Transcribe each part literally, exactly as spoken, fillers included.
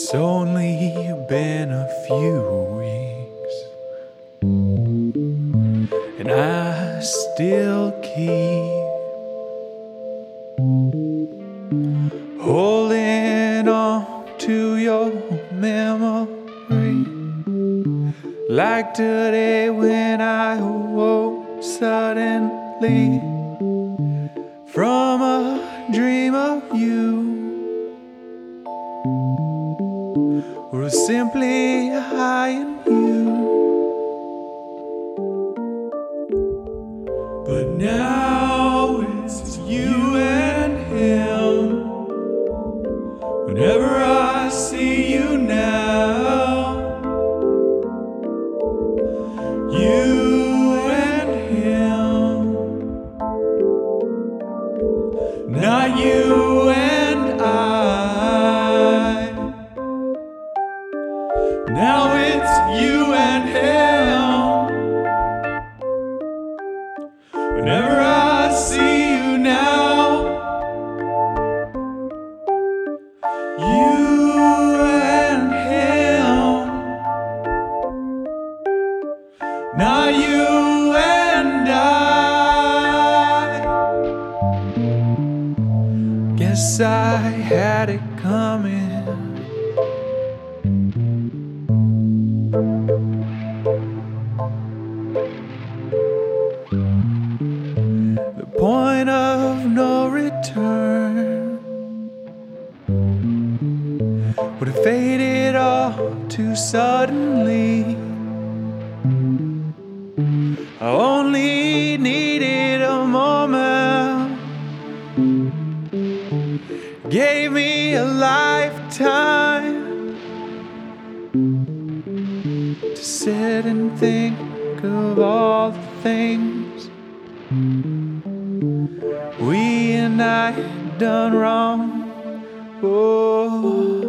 It's only been a few weeks, and I still keep holding on to your memory, like today when I awoke suddenly from a dream of you. Or simply I and you. But now it's you and him. Whenever I see you now, you and him, not you and I. Now it's you and him. Whenever I see you now, you and him, not you and I. Guess I had it coming. The point of no return would have faded all too suddenly. I only needed a moment, gave me a lifetime to sit and think of all the things we and I had done wrong. Oh,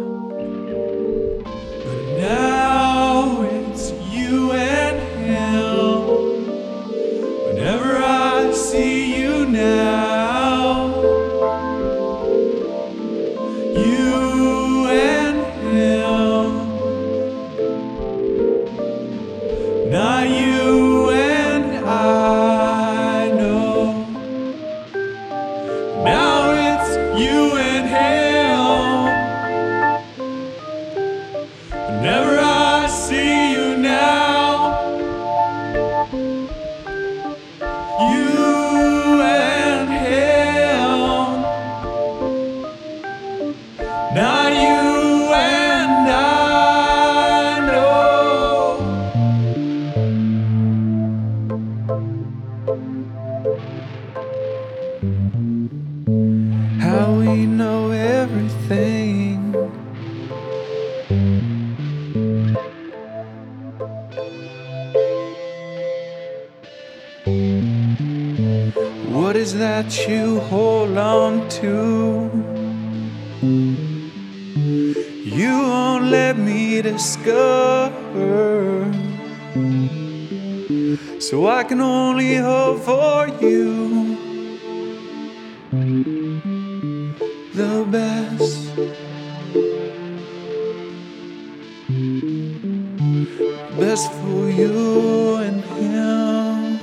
but now it's you and him. Whenever I see you now, you and him, not you and I know. Now it's you and him. Whenever I see you now, you and him, not you and I know. How we know everything. What is that you hold on to? You won't let me discover, so I can only hope for you. The best, best for you and him.